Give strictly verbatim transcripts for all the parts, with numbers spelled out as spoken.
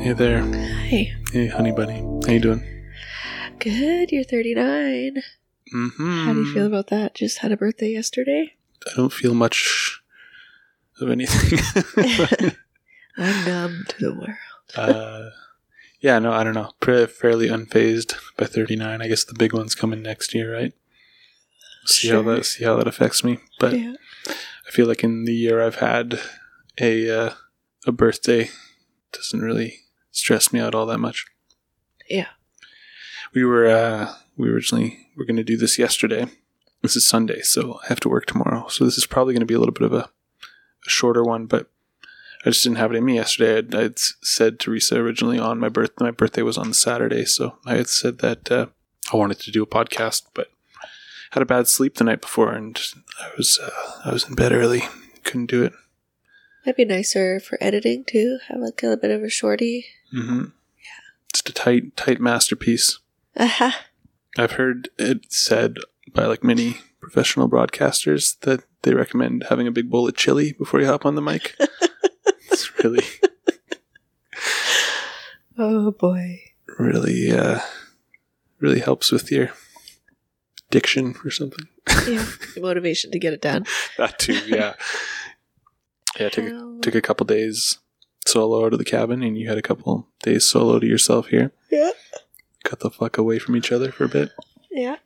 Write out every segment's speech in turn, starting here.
Hey there. Hi. Hey, honey bunny. How you doing? Good. You're thirty-nine. Mm-hmm. How do you feel about that? Just had a birthday yesterday? I don't feel much of anything. I'm numb to the world. uh, yeah, no, I don't know. Pretty, fairly unfazed by thirty-nine. I guess the big one's coming next year, right? See Sure. how that see how that affects me. But Yeah. I feel like in the year I've had a uh, a birthday doesn't really stress me out all that much. Yeah. We were uh, we originally were going to do this yesterday. This is Sunday, so I have to work tomorrow. So this is probably going to be a little bit of a, a shorter one, but I just didn't have it in me yesterday. I'd, I'd said Teresa originally on my birthday. My birthday was on the Saturday, so I had said that uh, I wanted to do a podcast, but had a bad sleep the night before, and I was uh, I was in bed early. Couldn't do it. Might be nicer for editing too. Have like a bit of a shorty. Mm-hmm. Yeah, just a tight tight masterpiece. Uh-huh. I've heard it said by like many professional broadcasters that they recommend having a big bowl of chili before you hop on the mic. It's really, Oh boy. really, uh, really helps with your diction or something. Yeah. Motivation to get it done. That too, yeah. Yeah, took a, Well, took a couple days solo out of the cabin, and you had a couple days solo to yourself here. Yeah. Got the fuck away from each other for a bit. Yeah.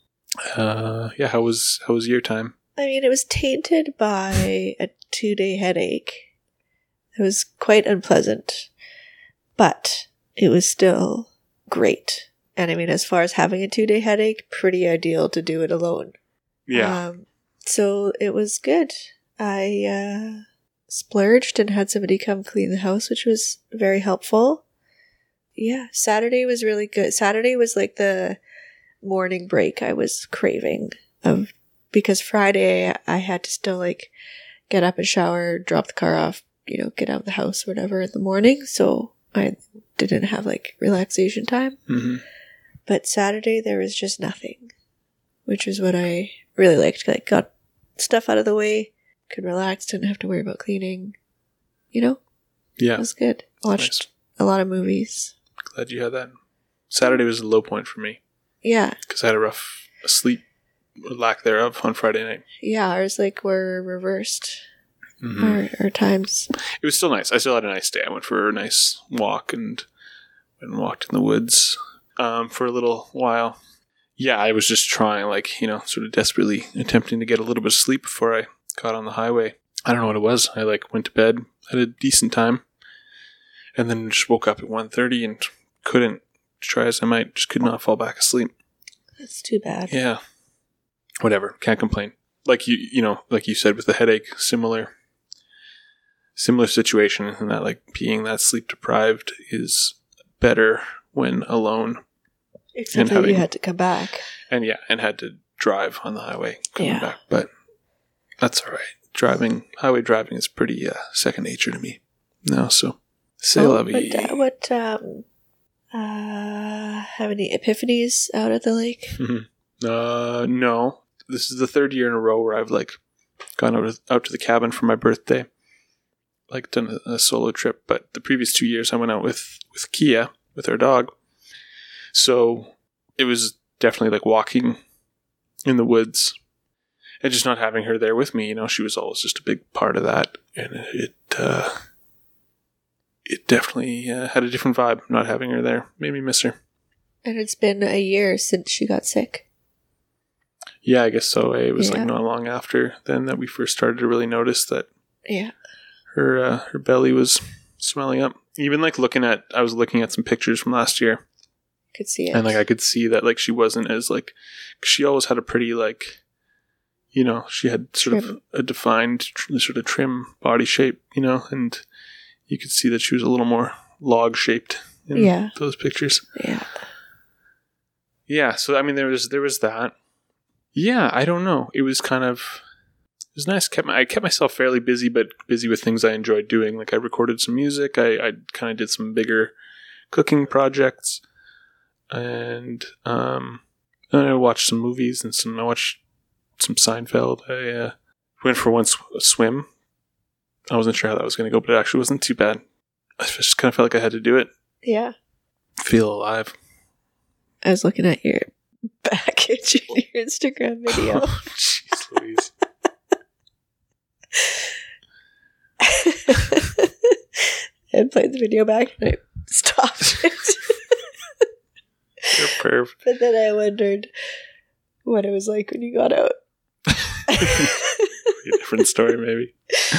Uh, yeah. How was how was your time? I mean, it was tainted by a two-day headache. It was quite unpleasant, but it was still great. And I mean, as far as having a two-day headache, pretty ideal to do it alone. Um, so it was good. I uh, splurged and had somebody come clean the house, which was very helpful. Yeah, Saturday was really good. Saturday was like the morning break I was craving of, because Friday I had to still like get up and shower, drop the car off, you know, get out of the house or whatever in the morning. So I didn't have like relaxation time. Mm-hmm. But Saturday there was just nothing, which was what I really liked. Like got stuff out of the way, could relax, didn't have to worry about cleaning. You know, Yeah. it was good. Watched a lot of movies. Glad you had that. Saturday was a low point for me Yeah, because I had a rough sleep, or lack thereof, on Friday night. yeah. Ours like were reversed. Mm-hmm. Our, our times. It was still nice. I still had a nice day. I went for a nice walk and and walked in the woods um, for a little while. Yeah, I was just trying, like, you know, sort of desperately attempting to get a little bit of sleep before I got on the highway. I don't know what it was. I like went to bed, had a decent time, and then just woke up at one thirty and couldn't, try as I might, just could not fall back asleep. That's too bad. Yeah. Whatever. Can't complain. Like you, you know, like you said with the headache, similar, similar situation, and that like being that sleep deprived is better when alone. Except And that having- you had to come back. And yeah, and had to drive on the highway coming Yeah. back. But that's all right. Driving, highway driving is pretty uh, second nature to me now. So, say Oh, la vie. but, uh, what, um, uh, have any epiphanies out at the lake? Uh, no. This is the third year in a row where I've like gone out, out to the cabin for my birthday. Like done a, a solo trip, but the previous two years I went out with, with Kia, with our dog. So it was definitely like walking in the woods and just not having her there with me. You know, she was always just a big part of that. And it, uh, it definitely uh, had a different vibe not having her there. Made me miss her. And it's been a year since she got sick. Yeah, I guess so. It was Yeah. like not long after then that we first started to really notice that Yeah. her uh, her belly was swelling up. Even like looking at, I was looking at some pictures from last year, Could see it. and like I could see that like she wasn't as like, she always had a pretty like, you know, she had sort of Trim. a defined tr- sort of trim body shape, you know, and you could see that she was a little more log shaped in Yeah. those pictures. Yeah. Yeah, so I mean there was there was that. Yeah, I don't know. It was kind of, it was nice. Kept my, I kept myself fairly busy, but busy with things I enjoyed doing. Like I recorded some music. I, I kind of did some bigger cooking projects, and um, and I watched some movies and some. I watched some Seinfeld. I uh, went for one sw- a swim. I wasn't sure how that was going to go, but it actually wasn't too bad. I just kind of felt like I had to do it. Yeah. Feel alive. I was looking at your package in your Instagram video. Oh, jeez Louise. I played the video back and I stopped it. You're perfect. But then I wondered what it was like when you got out. A different story, maybe.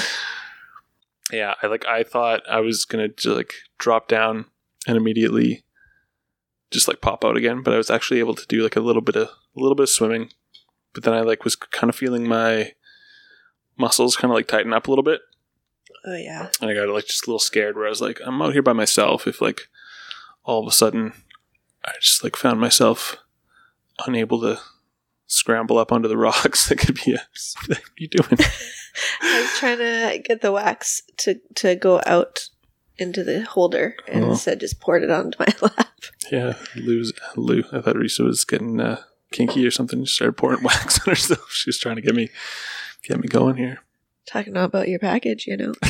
Yeah, I like. I thought I was gonna just, like drop down and immediately just like pop out again, but I was actually able to do like a little bit of a little bit of swimming. But then I like was kind of feeling my muscles kind of like tighten up a little bit. Oh yeah. And I got like just a little scared where I was like, I'm out here by myself. If like all of a sudden I just like found myself unable to scramble up onto the rocks, that could be a what are you doing? I was trying to get the wax to, to go out into the holder and Oh. instead just poured it onto my lap. Yeah, Lou's, Lou. I thought Risa was getting uh, kinky or something. She started pouring wax on herself. She was trying to get me get me going here. Talking about your package, you know.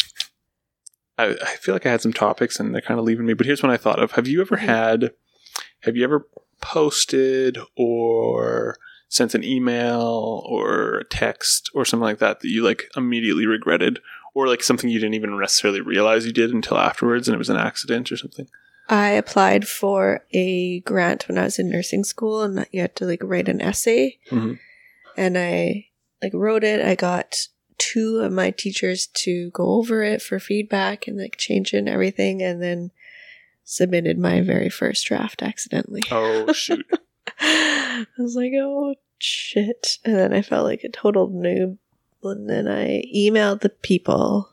I, I feel like I had some topics and they're kind of leaving me. But here's one I thought of. Have you ever had, have you ever posted or sent an email or a text or something like that that you like immediately regretted? Or like something you didn't even necessarily realize you did until afterwards and it was an accident or something? I applied for a grant when I was in nursing school and you had to like write an essay. Mm-hmm. And I like wrote it. I got two of my teachers to go over it for feedback and like change it and everything, and then submitted my very first draft accidentally. Oh, shoot. I was like, oh shit. And then I felt like a total noob. And then I emailed the people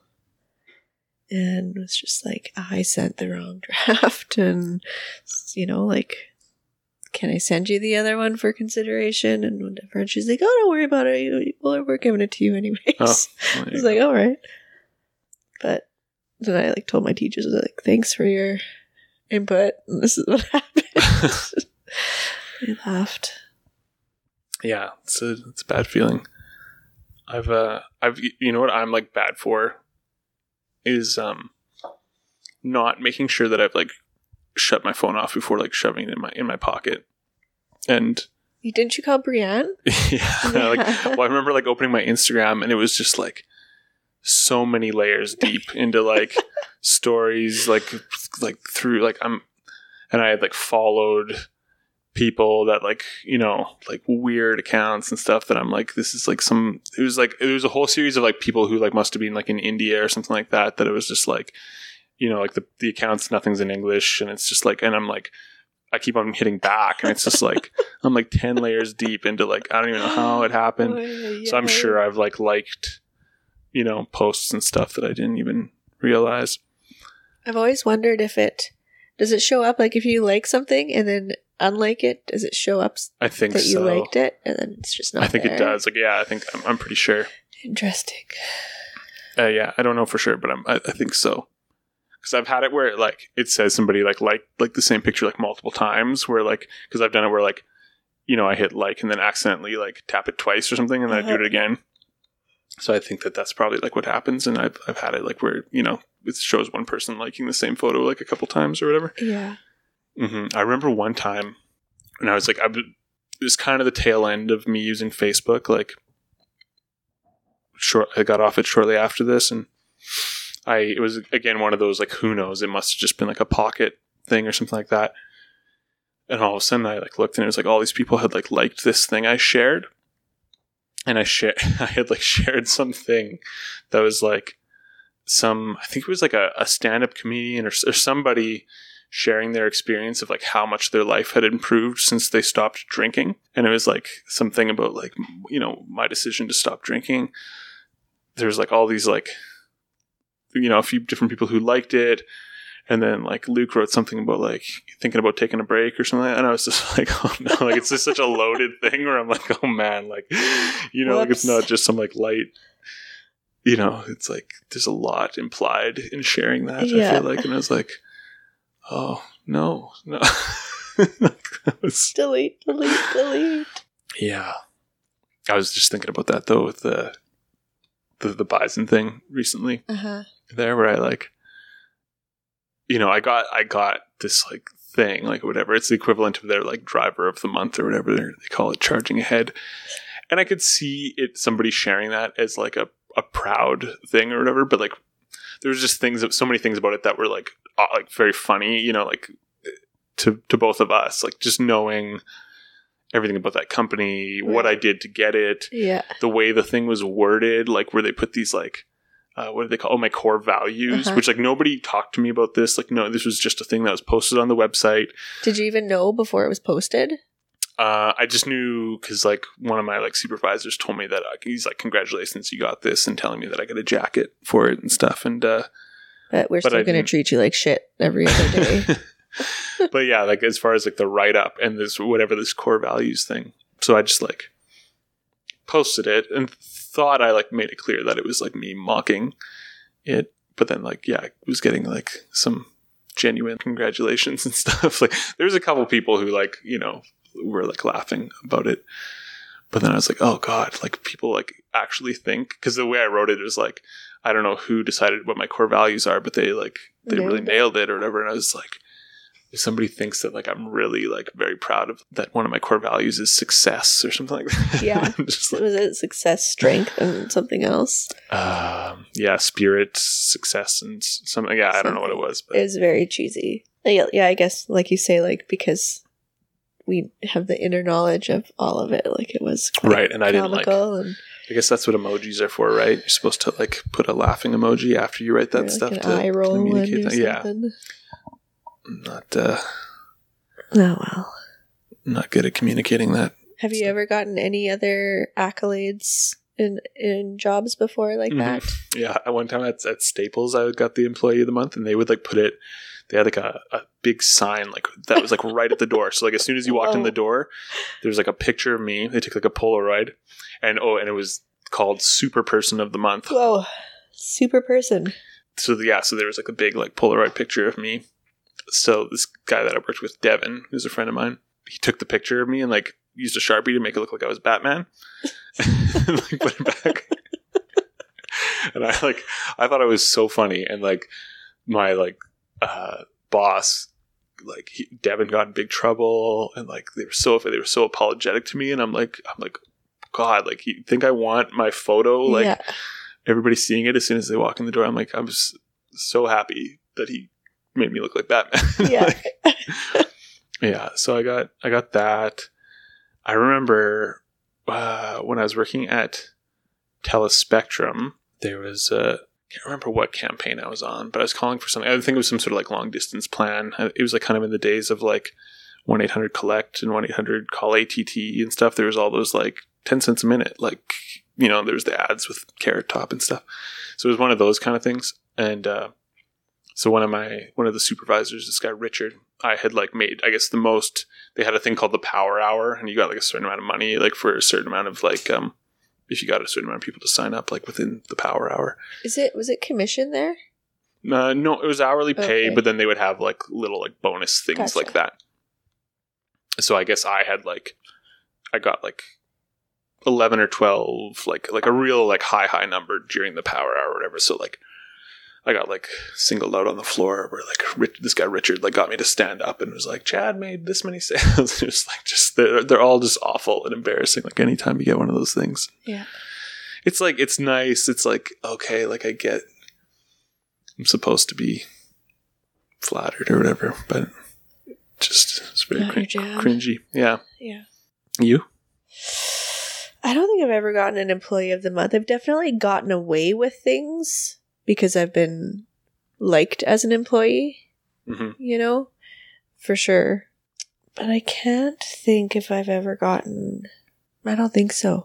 and was just like, I sent the wrong draft. And, you know, like, can I send you the other one for consideration and whatever? And she's like, oh, don't worry about it. You- Well, we're giving it to you anyways. Oh, I well, there was you like, go. all right. But then I like told my teachers, I was like, thanks for your input. And this is what happened. They laughed. Yeah, it's a it's a bad feeling. I've uh I've you know what I'm like bad for is um not making sure that I've like shut my phone off before like shoving it in my in my pocket. And You Didn't you call Brienne? yeah, like well, I remember like opening my Instagram and it was just like so many layers deep into like stories like like through like I'm and I had like followed people that like, you know, like weird accounts and stuff that I'm like, this is like some, it was like, it was a whole series of like people who like must have been like in India or something like that, that it was just like, you know, like the, the accounts, nothing's in English. And it's just like, and I'm like, I keep on hitting back and it's just like, I'm like ten layers deep into like, I don't even know how it happened. Oh, So I'm yeah. sure I've like liked, you know, posts and stuff that I didn't even realize. I've always wondered if it, does it show up like if you like something and then unlike it, does it show up I think that you so. liked it and then it's just not I think there? it does. Like, yeah, I think I'm, I'm pretty sure. Interesting. Uh, yeah, I don't know for sure, but I'm, I, I think so. Because I've had it where it, like it says somebody like like like the same picture like multiple times. Where like because I've done it where like you know I hit like and then accidentally like tap it twice or something and then Uh-huh. I do it again. So I think that that's probably like what happens. And I've I've had it like where you know it shows one person liking the same photo like a couple times or whatever. Yeah. hmm I remember one time when I was like I was, it was kind of the tail end of me using Facebook. Like short, I got off it shortly after this and. I it was again one of those like who knows, it must have just been like a pocket thing or something like that. And all of a sudden I like looked and it was like all these people had like liked this thing I shared. And I shared I had like shared something that was like some I think it was like a, a stand-up comedian or, or somebody sharing their experience of like how much their life had improved since they stopped drinking. And it was like something about like you know, my decision to stop drinking. There's like all these like you know, a few different people who liked it. And then like Luke wrote something about like thinking about taking a break or something. And I was just like, oh no, like it's just such a loaded thing where I'm like, oh man, like, you know, like it's not just some like light, you know, it's like there's a lot implied in sharing that. Yeah. I feel like, and I was like, oh no, no. That was, Delete, delete, delete. yeah. I was just thinking about that though with the, the, the bison thing recently. Uh-huh. There where I like you know, I got I got this like thing, like whatever. It's the equivalent of their like driver of the month or whatever they call it, charging ahead. And I could see it somebody sharing that as like a, a proud thing or whatever, but like there was just things, so many things about it that were like uh, like very funny, you know, like to to both of us, like just knowing everything about that company, right. What I did to get it, yeah, the way the thing was worded, like where they put these like uh, what do they call? Oh, my core values, uh-huh. Which like nobody talked to me about this. Like, no, this was just a thing that was posted on the website. Did you even know before it was posted? Uh, I just knew because like one of my like supervisors told me that uh, he's like, congratulations, you got this, and telling me that I got a jacket for it and stuff. And uh, but we're but still going to treat you like shit every other day. But yeah, like as far as like the write up and this whatever this core values thing, so I just like posted it and thought I like made it clear that it was like me mocking it. But then like yeah, I was getting like some genuine congratulations and stuff. Like there was a couple people who like you know. were like laughing about it, but then I was like, oh god, like people like actually think, because the way I wrote it was like, I don't know who decided what my core values are, but they like they nailed really it. nailed it or whatever. And I was like, if somebody thinks that like I'm really like very proud of that one of my core values is success or something like that. Yeah. Just like, was it success, strength, and something else? Um, yeah, spirit, success, and something. Yeah, something. I don't know what it was, but it was very cheesy. Yeah, yeah, I guess like you say, like because we have the inner knowledge of all of it. Like it was right, and I didn't like. And I guess that's what emojis are for, right? You're supposed to like put a laughing emoji after you write that like stuff an to eye roll communicate. That. Yeah, not. Uh, oh well, not good at communicating that. Have you ever gotten any other accolades in in jobs before like mm-hmm. that? Yeah, at one time at, at Staples, I got the Employee of the Month, and they would like put it. They had like a, a big sign like that was like right at the door. So like as soon as you walked Whoa. in the door, there was like a picture of me. They took like a Polaroid, and oh, and it was called Super Person of the Month. Whoa, super person. So yeah, so there was like a big like Polaroid picture of me. So this guy that I worked with, Devin, who's a friend of mine, he took the picture of me and like used a Sharpie to make it look like I was Batman, and like put it back. And I like I thought it was so funny, and like my like. Uh, boss, like he, Devin got in big trouble, and like they were so they were so apologetic to me, and I'm like I'm like God, like you think I want my photo, like yeah. everybody seeing it as soon as they walk in the door. I'm like I was so happy that he made me look like Batman. Yeah, like, yeah. So I got I got that. I remember uh, when I was working at Telespectrum, there was a. I can't remember what campaign I was on, but I was calling for something. I think it was some sort of like long distance plan. It was like kind of in the days of like one eight hundred collect and one eight hundred call A T T and stuff. There was all those like ten cents a minute, like, you know, there was the ads with Carrot Top and stuff. So it was one of those kind of things. And uh, so one of my, one of the supervisors, this guy, Richard, I had like made, I guess the most, they had a thing called the Power Hour, and you got like a certain amount of money, like for a certain amount of like, um, if you got a certain amount of people to sign up, like within the Power Hour. Is it, was it commission there? Uh, no, it was hourly pay, okay. But then they would have like little like bonus things Gotcha. like that. So I guess I had like, I got like eleven or twelve, like, like a real like high, high number during the Power Hour or whatever. So like, I got like singled out on the floor where like Rich, this guy Richard like got me to stand up and was like, Chad made this many sales. It was like just they're, they're all just awful and embarrassing. Like anytime you get one of those things, yeah, it's like it's nice. It's like okay, like I get I'm supposed to be flattered or whatever, but just it's very cring- cringy. Yeah, yeah. You? I don't think I've ever gotten an Employee of the Month. I've definitely gotten away with things because I've been liked as an employee, mm-hmm. you know, for sure. But I can't think if I've ever gotten, I don't think so.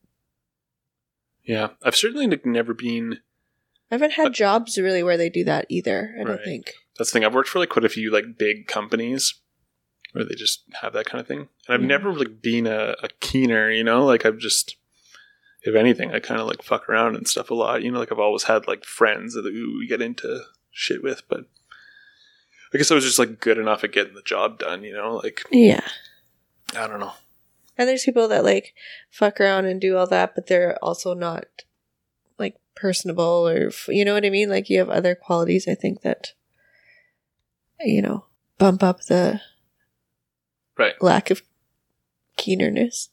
Yeah, I've certainly never been. I haven't had uh, jobs really where they do that either, I don't right. think. That's the thing. I've worked for like quite a few like big companies where they just have that kind of thing. And I've yeah. never like been a, a keener, you know, like I've just, if anything, I kind of like fuck around and stuff a lot. You know, like I've always had like friends that we get into shit with, but I guess I was just like good enough at getting the job done, you know, like, yeah, I don't know. And there's people that like fuck around and do all that, but they're also not like personable or, you know what I mean? Like you have other qualities, I think, that you know, bump up the right. lack of keenerness.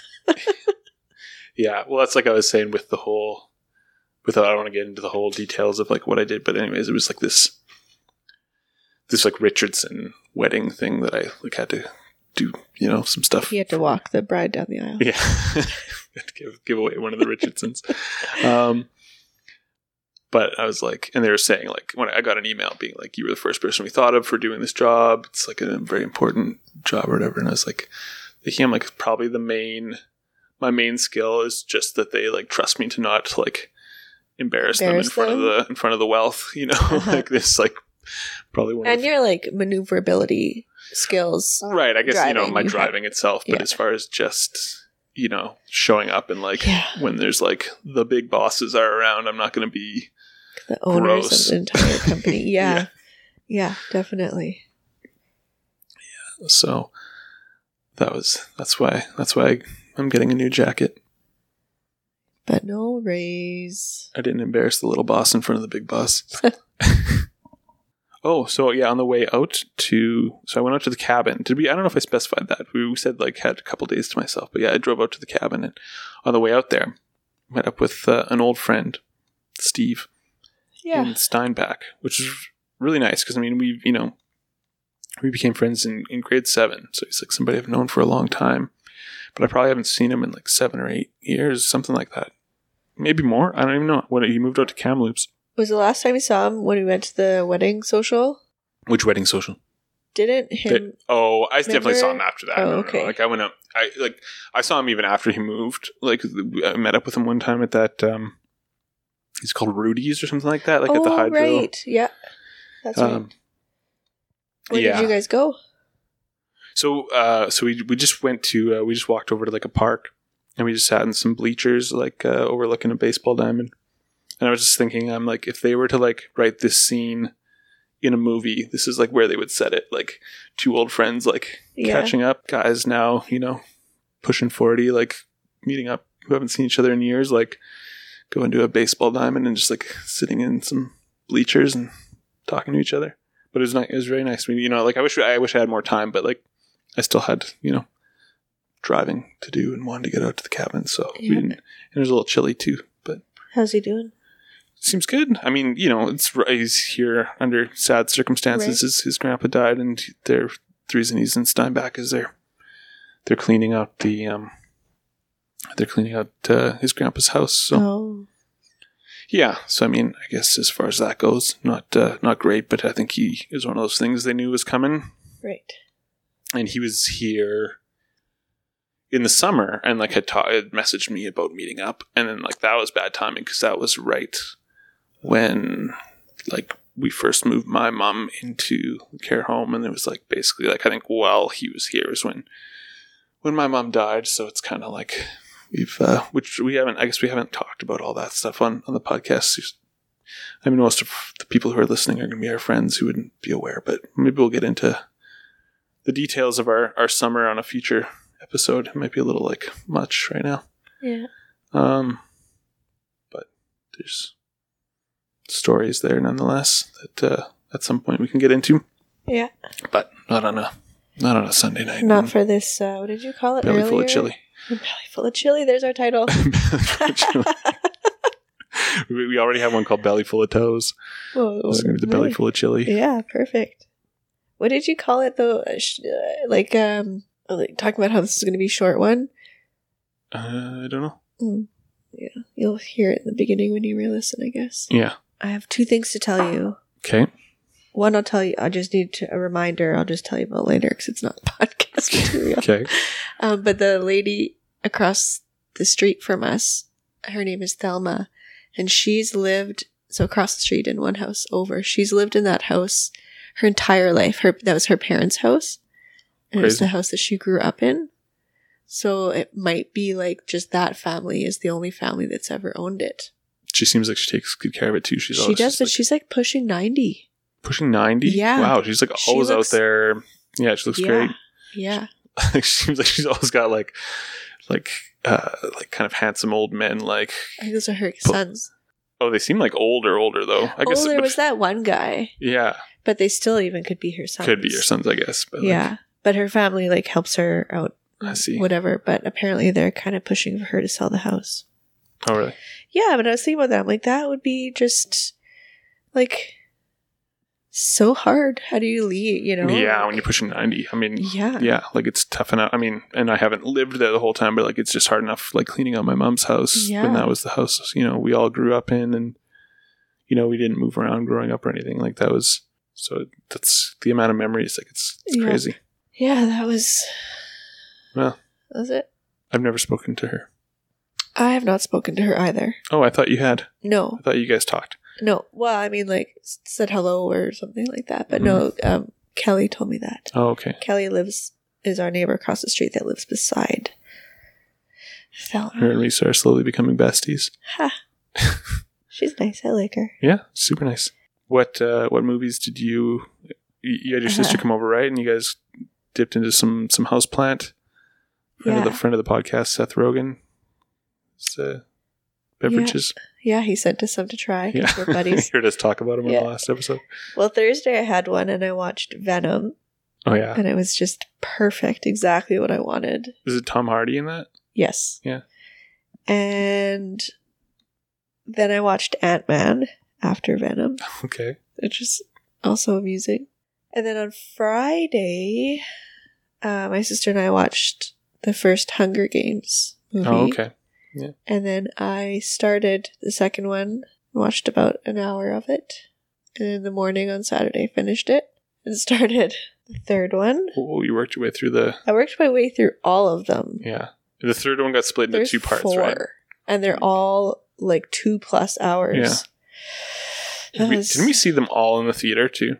Yeah, well, that's like I was saying with the whole, without, I don't want to get into the whole details of like what I did, but anyways, it was like this, this like Richardson wedding thing that I like had to do, you know, some stuff. You had to walk the bride down the aisle. Yeah. Had to give, give away one of the Richardsons. um, but I was like, and they were saying like, when I got an email being like, you were the first person we thought of for doing this job. It's like a very important job or whatever. And I was like, thinking I'm like, probably the main, my main skill is just that they like trust me to not like embarrass, embarrass them in front them? of the, in front of the wealth, you know, uh-huh. like this, like probably one and of your like maneuverability skills. Right. I guess, driving, you know, my you driving have, itself, but yeah. as far as just, you know, showing up and like yeah. when there's like the big bosses are around, I'm not going to be the owners gross. of the entire company. Yeah. yeah. Yeah, definitely. Yeah. So that was, that's why, that's why I'm getting a new jacket. But no raise. I didn't embarrass the little boss in front of the big boss. Oh, so yeah, on the way out to, so I went out to the cabin. Did we, I don't know if I specified that. We said like had a couple days to myself, but yeah, I drove out to the cabin and on the way out there, met up with uh, an old friend, Steve, yeah. in Steinbach, which is really nice because I mean, we, you know, we became friends in, in grade seven. So he's like somebody I've known for a long time, but I probably haven't seen him in like seven or eight years, something like that. Maybe more. I don't even know. When he moved out to Kamloops. Was the last time you saw him when we went to the wedding social? Which wedding social? Didn't him? Did, oh, I remember? definitely saw him after that. Oh, no, okay. No. Like I went up, I like I saw him even after he moved. Like I met up with him one time at that. Um, he's called Rudy's or something like that. Like oh, at the Hydro. right. Yeah, that's um, right. Where yeah. did you guys go? So, uh, so we we just went to uh, we just walked over to like a park, and we just sat in some bleachers, like uh, overlooking a baseball diamond. And I was just thinking, I'm like, if they were to like write this scene in a movie, this is like where they would set it. Like two old friends, like yeah. catching up, guys now, you know, pushing forty, like meeting up who haven't seen each other in years, like going to a baseball diamond and just like sitting in some bleachers and talking to each other. But it was nice. It was very nice. I mean, you know, like I wish I wish I had more time, but like I still had, you know, driving to do and wanted to get out to the cabin. So yeah. we didn't, and it was a little chilly too, but. How's he doing? Seems good. I mean, you know, it's he's here under sad circumstances. Right. His, his grandpa died, and they're the reason he's in Steinbach is they're they're cleaning out the um they're cleaning out uh, his grandpa's house. So oh. yeah, so I mean, I guess as far as that goes, not uh, not great, but I think he is one of those things they knew was coming. Right. And he was here in the summer, and like had, ta- had messaged me about meeting up, and then like that was bad timing because that was right when like we first moved my mom into care home, and it was like basically like I think while he was here is when when my mom died. So it's kind of like we've uh, which we haven't I guess we haven't talked about all that stuff on on the podcast. I mean, most of the people who are listening are going to be our friends who wouldn't be aware, but maybe we'll get into the details of our our summer on a future episode. It might be a little like much right now. Yeah. Um, but there's stories there nonetheless that uh, at some point we can get into. Yeah. But not on a not on a Sunday night. Not for this. Uh, what did you call it? Belly earlier? full of chili. Belly full of chili. There's our title. Belly full of chili. we, we already have one called Belly Full of Toes. Whoa, This is going to be the Belly Full of Chili. Yeah, perfect. What did you call it though? Uh, sh- uh, like um, like talking about how this is going to be a short one. Uh, I don't know. Mm. Yeah, you'll hear it in the beginning when you re-listen, I guess. Yeah. I have two things to tell you. Okay. One, I'll tell you. I just need to, a reminder. I'll just tell you about later because it's not podcast material. Okay. Um, but the lady across the street from us, her name is Thelma, and she's lived so across the street in one house over. She's lived in that house her entire life. Her that was her parents' house, and it was the house that she grew up in. So it might be like just that family is the only family that's ever owned it. She seems like she takes good care of it too. She's she does, but like she's like pushing ninety. Pushing ninety? Yeah. Wow, she's like She always looks- out there. Yeah, she looks Yeah. great. Yeah. She seems like she's always got like, like, uh, like kind of handsome old men. Like, I think those are her But- sons. Oh, they seem like older, older though. I oh, guess there but- was that one guy. Yeah, But they still even could be her sons. could be your sons, I guess. But Yeah. like, But her family like helps her out. I see. Whatever. But apparently they're kind of pushing for her to sell the house. Oh, really? Yeah, but I was thinking about that. I'm like, that would be just like so hard. How do you leave, you know? Yeah, when you're pushing ninety. I mean, Yeah. yeah, like it's tough enough. I mean, and I haven't lived there the whole time, but like it's just hard enough, like cleaning out my mom's house Yeah. when that was the house, you know, we all grew up in, and, you know, we didn't move around growing up or anything. Like that was, so that's the amount of memories. Like it's, it's Yeah. crazy. Yeah, that was. Well, That was it. I've never spoken to her. I have not spoken to her either. Oh, I thought you had. No. I thought you guys talked. No. Well, I mean, like, s- said hello or something like that. But no, um, Kelly told me that. Oh, okay. Kelly lives, is our neighbor across the street that lives beside Fallon. Her and Lisa are slowly becoming besties. Ha. She's nice. I like her. Yeah, super nice. What uh, what movies did you? You you had your sister Uh-huh. come over, right? And you guys dipped into some some houseplant. Friend of Yeah. the friend of the podcast, Seth Rogen. It's, uh, beverages. Yeah, he sent us some to try. Yeah, We're buddies. you heard us talk about him Yeah. on the last episode. Well, Thursday I had one and I watched Venom Oh yeah, and it was just perfect. Exactly what I wanted. is it Tom Hardy in that? Yes. Yeah. And then I watched Ant-Man after Venom, Okay. which is also amusing. And then on Friday, uh, my sister and I watched the first Hunger Games movie. Oh, okay. And then I started the second one, watched about an hour of it. And in the morning on Saturday, finished it and started the third one. Oh, you worked your way through the. I worked my way through all of them. Yeah, the third one got split into There's two parts, four, right? and they're all like two plus hours. Yeah. That We, was- didn't we see them all in the theater too?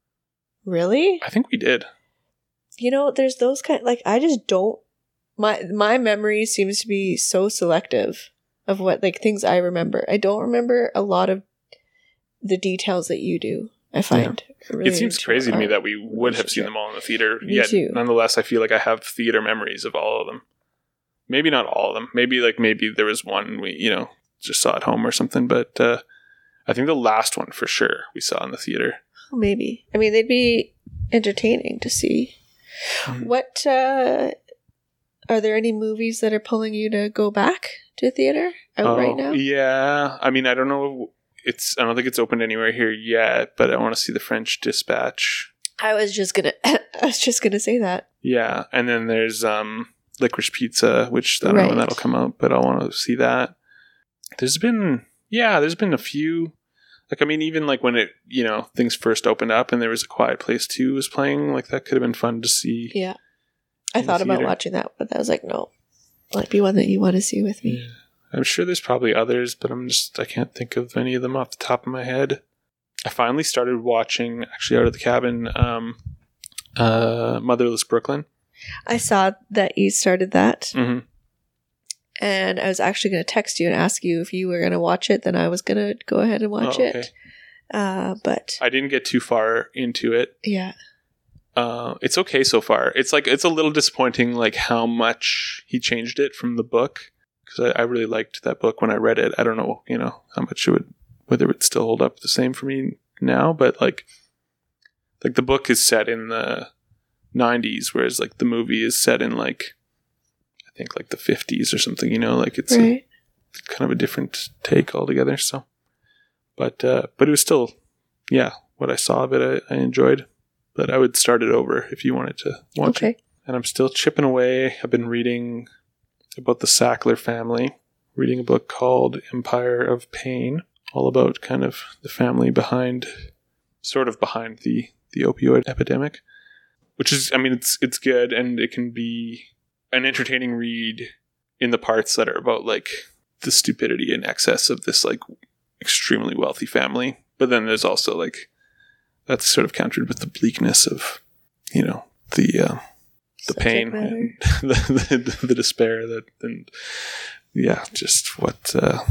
Really? I think we did. You know, there's those kind. Like, I just don't. My my memory seems to be so selective of what like things I remember. I don't remember a lot of the details that you do. I find really It seems into crazy to me our that we would have seen relationship. them all in the theater. Me Yet, too. nonetheless, I feel like I have theater memories of all of them. Maybe not all of them. Maybe like maybe there was one we you know just saw at home or something. But uh, I think the last one for sure we saw in the theater. Maybe. I mean, they'd be entertaining to see. Mhm. What uh are there any movies that are pulling you to go back to theater out right now? Oh, yeah. I mean, I don't know. It's I don't think it's opened anywhere here yet, but I want to see The French Dispatch. I was just gonna I was just gonna say that. Yeah, and then there's um, Licorice Pizza, which I don't know when Right. that'll come out, but I want to see that. There's been, yeah, there's been a few. Like, I mean, even like when it, you know, things first opened up and there was A Quiet Place two was playing, like that could have been fun to see. Yeah. I In the thought about theater. watching that, but I was like, no. Might be one that you want to see with me. Yeah. I'm sure there's probably others, but I'm just, I can't think of any of them off the top of my head. I finally started watching, actually out of the cabin, um, uh, Motherless Brooklyn. I saw that you started that, Mm-hmm. and I was actually going to text you and ask you if you were going to watch it. Then I was going to go ahead and watch Oh, okay. it. Uh, but I didn't get too far into it. yeah, Uh, it's okay so far. It's like it's a little disappointing, like how much he changed it from the book. Because I, I really liked that book when I read it. I don't know, you know, how much it would, whether it would still hold up the same for me now. But like, like the book is set in the nineties, whereas like the movie is set in like, I think like the fifties or something. You know, like it's a, right. kind of a different take altogether. So, but uh, but it was still, yeah, what I saw of it, I, I enjoyed. But I would start it over if you wanted to watch Okay. it. And I'm still chipping away. I've been reading about the Sackler family, reading a book called Empire of Pain, all about kind of the family behind, sort of behind the, the opioid epidemic, which is, I mean, it's it's good and it can be an entertaining read in the parts that are about like the stupidity and excess of this like extremely wealthy family. But then there's also like, that's sort of countered with the bleakness of, you know, the uh, the Subject pain, matter. and the, the the despair that, and yeah, just what uh,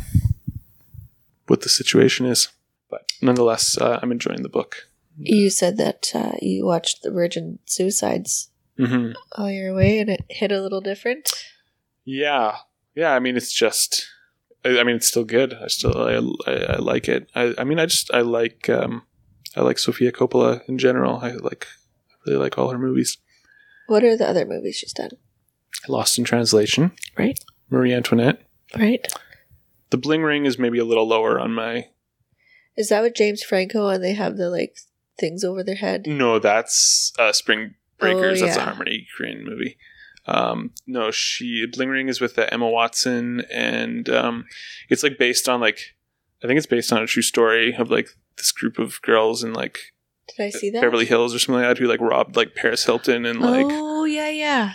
what the situation is. But nonetheless, uh, I'm enjoying the book. You said that uh, you watched the Virgin Suicides Mm-hmm. all your way, and it hit a little different. Yeah, yeah. I mean, it's just I, I mean, it's still good. I still I, I, I like it. I, I mean, I just I like um, I like Sofia Coppola in general. I like I really like all her movies. What are the other movies she's done? Lost in Translation, Right. Marie Antoinette. Right. The Bling Ring is maybe a little lower on my. Is that with James Franco and they have the like things over their head? No, that's uh, Spring Breakers. Oh, That's a yeah. Harmony Korine movie. Um, no, she Bling Ring is with uh, Emma Watson, and um, it's like based on like I think it's based on a true story of like this group of girls in like Did I see that? Beverly Hills or something like that who like robbed like Paris Hilton and like Oh yeah, yeah.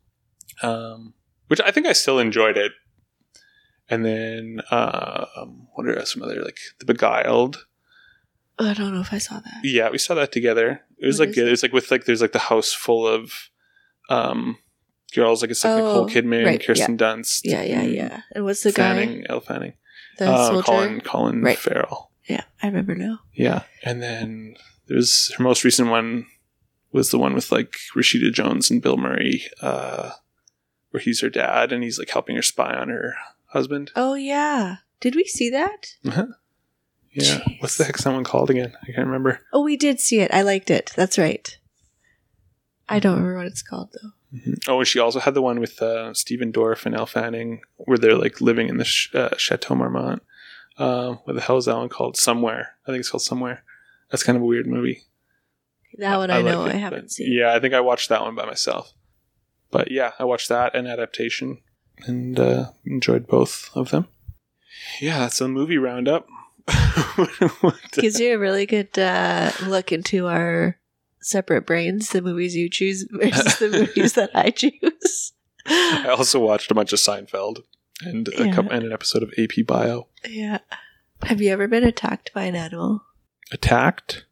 um, which I think I still enjoyed it. And then uh, um, what are some other like The Beguiled? Oh, I don't know if I saw that. Yeah, we saw that together. It was What like is good. it? It was like with like there's like the house full of um girls. Like it's like Oh, Nicole Kidman, right, Kirsten Dunst, Yeah, yeah, and yeah. And what's the Fanning, guy? Elle Fanning, The uh, soldier. Colin, Colin Right. Farrell. Yeah, I remember now. Yeah, and then there's her most recent one was the one with like Rashida Jones and Bill Murray, uh, where he's her dad and he's like helping her spy on her husband. Oh yeah. Did we see that? Uh-huh. Yeah, Jeez. what's the heck someone called again? I can't remember. Oh, we did see it. I liked it. That's right. I don't remember what it's called though. Mm-hmm. Oh, and she also had the one with uh, Stephen Dorff and Elle Fanning, where they're like living in the sh- uh, Chateau Marmont. Um, what the hell is that one called? Somewhere. I think it's called Somewhere. That's kind of a weird movie. That one I, like know it, I haven't but seen. Yeah, I think I watched that one by myself. But yeah, I watched that and Adaptation, and uh, enjoyed both of them. Yeah, that's a movie roundup. Gives you a really good uh, look into our separate brains, the movies you choose versus the movies that I choose. I also watched a bunch of Seinfeld and a Yeah. couple, and an episode of A P Bio. Yeah. Have you ever been attacked by an animal? Attacked?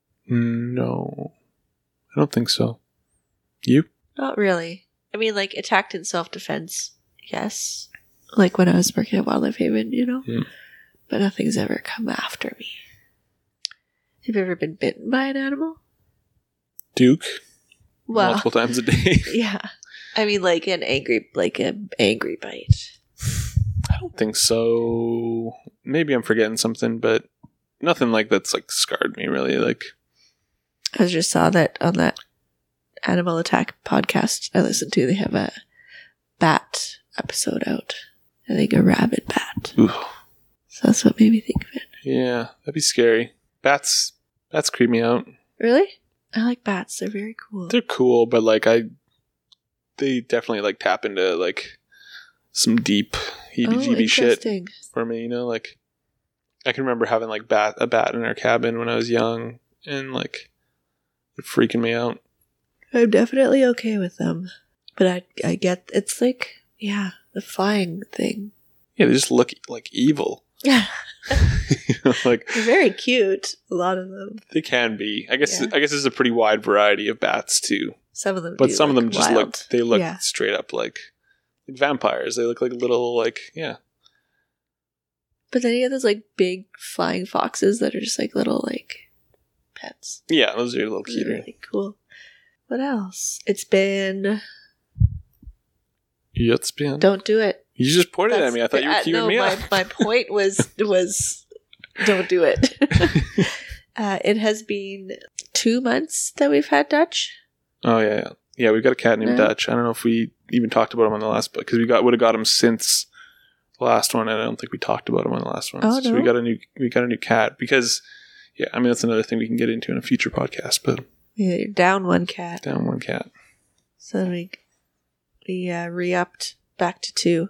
No, I don't think so. You? Not really. I mean, like, attacked in self-defense, yes. Like when I was working at Wildlife Haven, you know? Hmm. But nothing's ever come after me. Have you ever been bitten by an animal? Duke? Well, Multiple times a day. yeah. I mean, like an angry, like an angry bite. I don't think so. Maybe I'm forgetting something, but nothing like that's like scarred me really. Like, I just saw that on that Animal Attack podcast I listened to. They have a bat episode out. I think a rabid bat. ooh, So that's what made me think of it. yeah, that'd be scary. Bats, bats creep me out. Really? I like bats. They're very cool. They're cool, but like I, they definitely like tap into like some deep heebie-jeebie shit interesting. for me. You know, like I can remember having like bat a bat in our cabin when I was young, and like it freaking me out. I'm definitely okay with them. But I I get, it's like, yeah, the flying thing. Yeah, they just look like evil. Yeah. You know, like They're very cute, a lot of them. they can be. I guess. Yeah. I guess there's a pretty wide variety of bats too. Some of them But do some of look them just wild. look. They look Yeah. straight up like, like vampires. They look like little like yeah. But then you have those like big flying foxes that are just like little like pets. Yeah, those are a little They're cuter. really cool. What else? It's been, Yeah, it's been. don't do it. You just pointed at That's- me. I thought you were uh, queuing no, me my, up. my point was was don't do it. uh, it has been two months that we've had Dutch. Oh yeah, yeah, yeah. We've got a cat named Yeah. Dutch. I don't know if we even talked about him on the last book because we got would have got him since the last one, and I don't think we talked about him on the last one. Oh, So we no? got a new we got a new cat because yeah, I mean that's another thing we can get into in a future podcast. But Yeah, you're down one cat, down one cat. so then we we uh, re-upped back to two.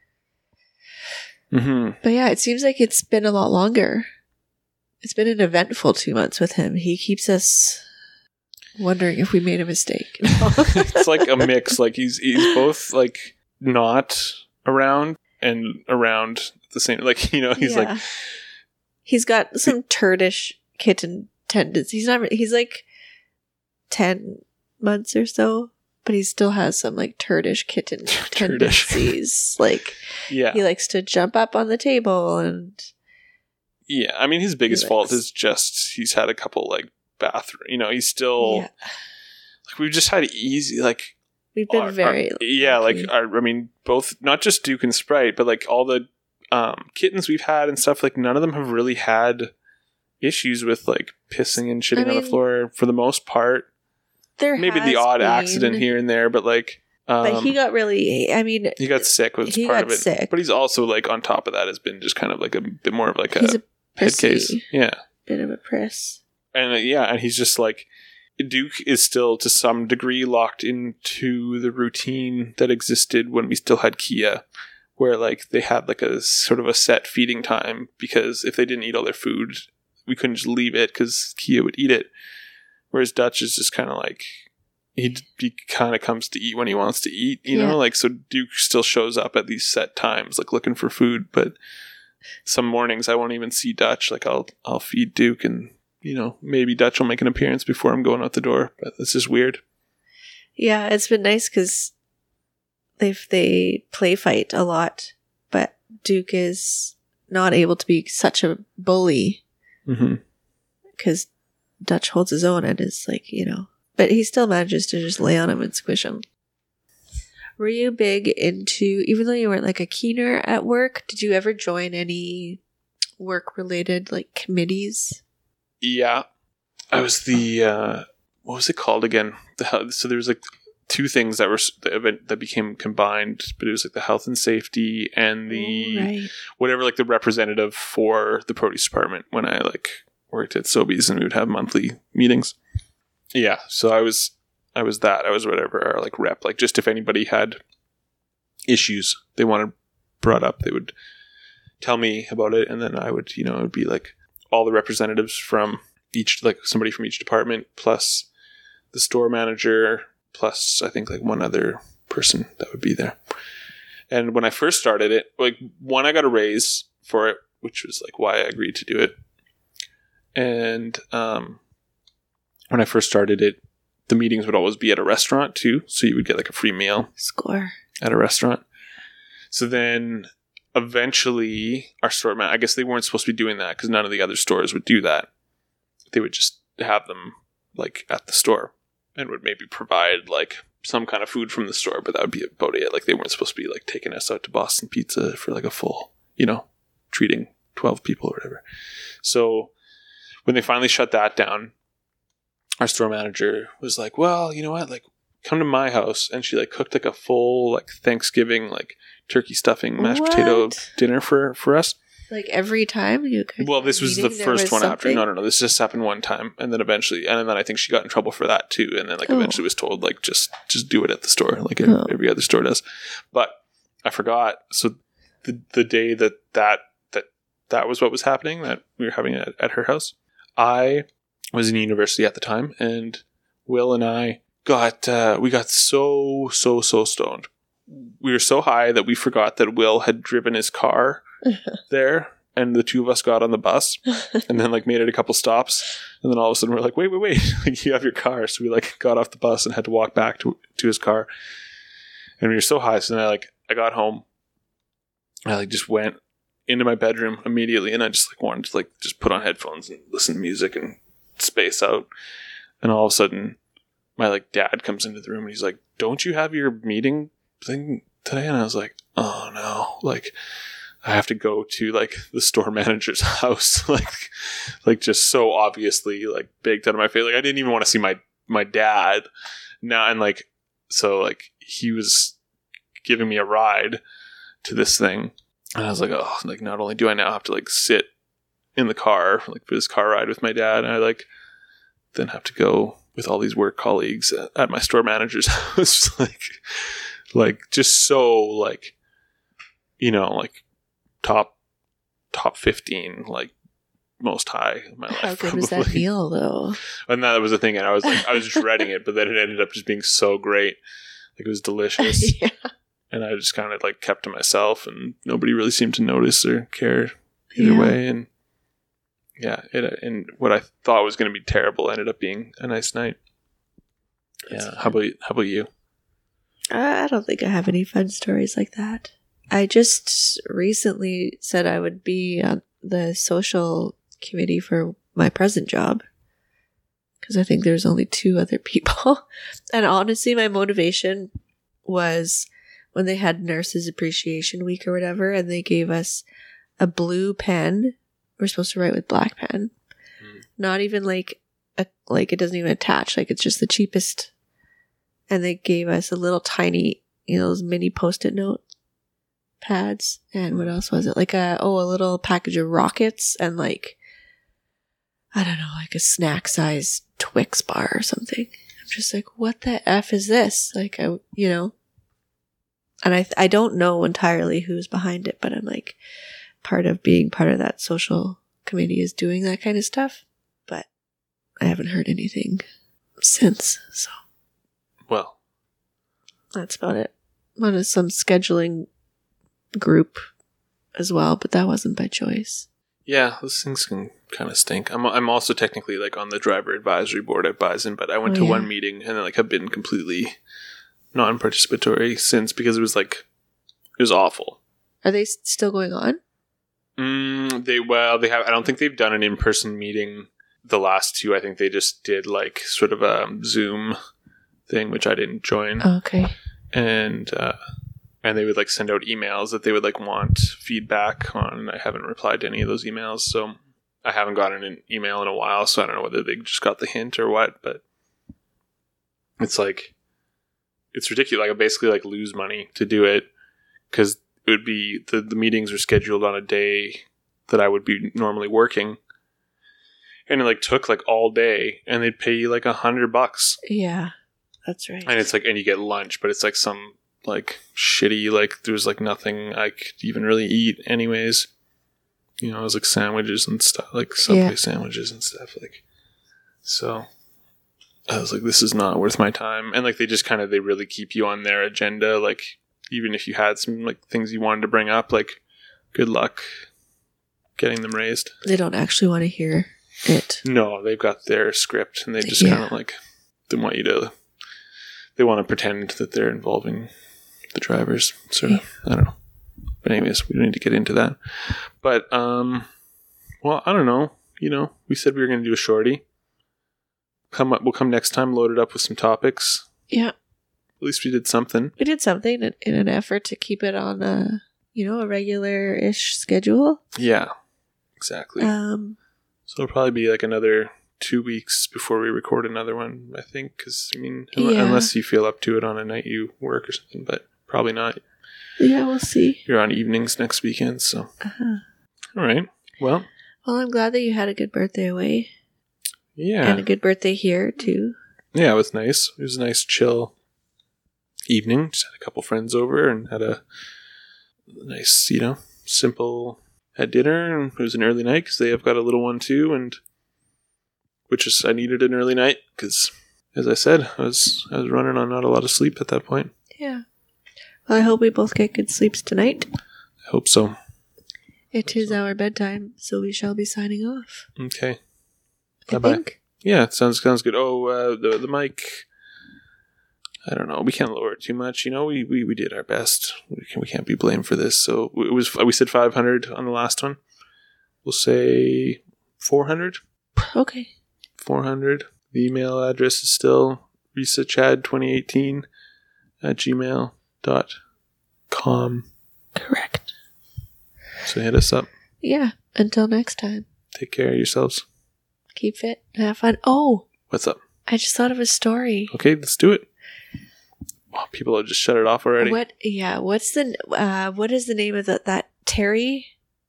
Mm-hmm. But yeah, it seems like it's been a lot longer. It's been an eventful two months with him. He keeps us wondering if we made a mistake. It's like a mix. Like he's he's both like not around and around at the same. Like you know he's Yeah. like He's got some turdish kitten tendencies. He's not. He's like ten months or so, but he still has some like turdish kitten Turdish. tendencies. Like yeah he likes to jump up on the table and yeah. I mean his biggest He fault likes- is just he's had a couple like bathroom. You know he's still yeah. like we've just had easy like. We've been our- very our- yeah lucky. like our, I mean both not just Duke and Sprite but like all the um, kittens we've had and stuff, like none of them have really had issues with like pissing and shitting I mean, on the floor for the most part. There Maybe has the odd been, accident here and there, but like, um, but he got really. I mean, he got sick was he part got of it. sick. But he's also like on top of that has been just kind of like a bit more of like a, he's a head prissy, case. Yeah, bit of a priss. and uh, yeah, and he's just like Duke is still to some degree locked into the routine that existed when we still had Kia, where like they had like a sort of a set feeding time because if they didn't eat all their food, we couldn't just leave it because Kia would eat it. Whereas Dutch is just kind of like he, he kind of comes to eat when he wants to eat, you yeah. know, like so Duke still shows up at these set times, like looking for food. But some mornings I won't even see Dutch. Like I'll I'll feed Duke, and you know maybe Dutch will make an appearance before I'm going out the door. But this is weird. Yeah, it's been nice because they they play fight a lot, but Duke is not able to be such a bully because mm-hmm. Dutch holds his own and is like, you know, but he still manages to just lay on him and squish him. Were you big into, even though you weren't like a keener at work, did you ever join any work related like committees? Yeah, I was the uh, what was it called again? The so there was like two things that were the event that became combined, but it was like the health and safety and the oh, right. whatever, like the representative for the produce department when I like worked at Sobeys and we would have monthly meetings. Yeah, so I was I was that I was whatever our like rep, like just if anybody had issues they wanted brought up, they would tell me about it, and then I would, you know, it would be like all the representatives from each, like somebody from each department plus the store manager plus I think like one other person that would be there. And when I first started it, like one, I got a raise for it, which was like why I agreed to do it. And um, when I first started it, the meetings would always be at a restaurant too. So you would get like a free meal. Score. At a restaurant. So then eventually our store man, I guess they weren't supposed to be doing that because none of the other stores would do that. They would just have them like at the store and would maybe provide like some kind of food from the store, but that would be about it. Like they weren't supposed to be like taking us out to Boston Pizza for like a full, you know, treating twelve people or whatever. So when they finally shut that down, our store manager was like, well, you know what, like come to my house. And she like cooked like a full like Thanksgiving like turkey stuffing mashed what? potato dinner for for us. Like every time you could. Well, this was the first was one something? after. No, no, no. This just happened one time, and then eventually, and then I think she got in trouble for that too. And then like oh. eventually was told like just just do it at the store, like oh. every other store does. But I forgot. So the the day that that that that was what was happening, that we were having it at her house, I was in university at the time, and Will and I got uh, we got so so so stoned. We were so high that we forgot that Will had driven his car there, and the two of us got on the bus and then like made it a couple stops, and then all of a sudden we're like, wait wait wait like you have your car. So we like got off the bus and had to walk back to to his car, and we were so high. So then I like I got home, I like just went into my bedroom immediately, and I just like wanted to like just put on headphones and listen to music and space out. And all of a sudden my like dad comes into the room and he's like, don't you have your meeting thing today? And I was like, oh no, like I have to go to like the store manager's house, like like just so obviously like baked out of my face. Like I didn't even want to see my my dad now. And like so like he was giving me a ride to this thing, and I was like, oh, like not only do I now have to like sit in the car like for this car ride with my dad, and I like then have to go with all these work colleagues at, at my store manager's house, like like just so like, you know, like top top fifteen like most high in my life. How good probably. Was that meal though? And that was the thing, and I was like I was dreading it, but then it ended up just being so great. Like it was delicious. Yeah. And I just kind of like kept to myself, and nobody really seemed to notice or care either yeah. way. And yeah, it and what I thought was going to be terrible ended up being a nice night. That's yeah. Fun. How about you? How about you? I don't think I have any fun stories like that. I just recently said I would be on the social committee for my present job because I think there's only two other people. And honestly, my motivation was when they had Nurses Appreciation Week or whatever, and they gave us a blue pen. We're supposed to write with black pen. Mm. Not even like a, like it doesn't even attach. Like it's just the cheapest. And they gave us a little tiny, you know, those mini Post-it note pads. And what else was it? Like a, oh, a little package of rockets and like, I don't know, like a snack size Twix bar or something. I'm just like, what the F is this? Like, I, you know, and I, I don't know entirely who's behind it, but I'm like, part of being part of that social committee is doing that kind of stuff. But I haven't heard anything since. So, well, that's about it. One is some scheduling group as well, but that wasn't by choice. Yeah, those things can kind of stink. I'm I'm also technically like on the driver advisory board at Bison, but I went oh, to yeah. one meeting and then like have been completely non-participatory since because it was like it was awful. Are they s- still going on? Mm, they well, they have. I don't think they've done an in-person meeting. The last two, I think they just did like sort of a Zoom thing, which I didn't join. Oh, okay. And uh, and they would like send out emails that they would like want feedback on. I haven't replied to any of those emails, so I haven't gotten an email in a while. So I don't know whether they just got the hint or what. But it's like it's ridiculous. Like I basically like lose money to do it because. It would be the, the meetings are scheduled on a day that I would be normally working, and it like took like all day, and they'd pay you like a hundred bucks. Yeah, that's right. And it's like, and you get lunch, but it's like some like shitty like there's like nothing I could even really eat anyways. You know, it was like sandwiches and stuff, like Subway yeah. sandwiches and stuff. Like, so I was like, this is not worth my time. And like they just kind of they really keep you on their agenda, like. Even if you had some like things you wanted to bring up, like good luck getting them raised. They don't actually want to hear it. No, they've got their script and they just yeah. kind of like they want you to they want to pretend that they're involving the drivers. Sort of, yeah. I don't know. But anyways, we don't need to get into that. But um, well, I don't know. You know, we said we were going to do a shorty. Come up, we'll come next time loaded up with some topics. Yeah. At least we did something. We did something in, in an effort to keep it on a, you know, a regular-ish schedule. Yeah, exactly. Um, so it'll probably be like another two weeks before we record another one, I think. Because, I mean, yeah. unless you feel up to it on a night you work or something, but probably not. Yeah, we'll see. You're on evenings next weekend, so. Uh-huh. All right. Well. Well, I'm glad that you had a good birthday away. Yeah. And a good birthday here, too. Yeah, it was nice. It was a nice, chill evening. Just had a couple friends over and had a nice, you know, simple had dinner. And it was an early night because they have got a little one too, and which is I needed an early night because, as I said, I was I was running on not a lot of sleep at that point. Yeah. Well, I hope we both get good sleeps tonight. I hope so. It is our bedtime, so we shall be signing off. Okay. I Bye-bye. think. Yeah, it sounds sounds good. Oh, uh, the the mic. I don't know. We can't lower it too much. You know, we, we, we did our best. We, can, we can't be blamed for this. So it was. We said five hundred on the last one. We'll say four hundred. Okay. four hundred. The email address is still risachad twenty eighteen at gmail dot com. Correct. So hit us up. Yeah. Until next time. Take care of yourselves. Keep fit and have fun. Oh. What's up? I just thought of a story. Okay, let's do it. Oh, people have just shut it off already. What? Yeah. What's the? Uh, what is the name of the, that Terry?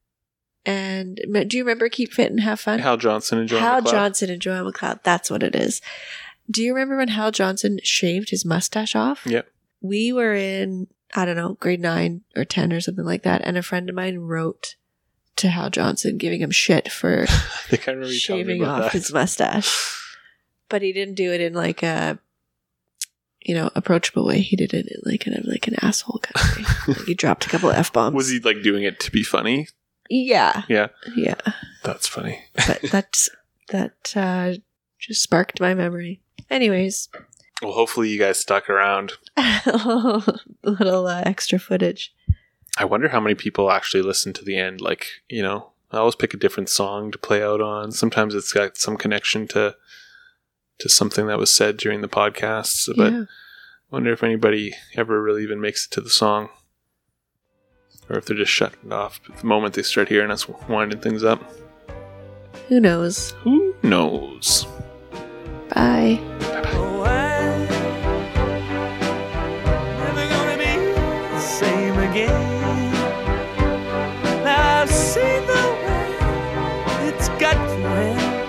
And do you remember Keep Fit and Have Fun? Hal Johnson and Joanne Hal McLeod. Johnson and Joanne McLeod. That's what it is. Do you remember when Hal Johnson shaved his mustache off? Yep. We were in, I don't know, grade nine or ten or something like that, and a friend of mine wrote to Hal Johnson giving him shit for I think I remember you telling me shaving about off that. his mustache. But he didn't do it in like a, you know, approachable way. He did it in like an like an asshole kind of way. Like he dropped a couple of F bombs. Was he like doing it to be funny? Yeah. Yeah. Yeah. That's funny. But that's that uh, just sparked my memory. Anyways. Well, hopefully you guys stuck around. Little uh, extra footage. I wonder how many people actually listen to the end. Like, you know, I always pick a different song to play out on. Sometimes it's got some connection to to something that was said during the podcast. But Yeah. Wonder if anybody ever really even makes it to the song. Or if they're just shutting it off at the moment they start hearing us winding things up. Who knows? Who knows? Bye. Oh, I'm never gonna be the same again. I've seen the way it's got to end.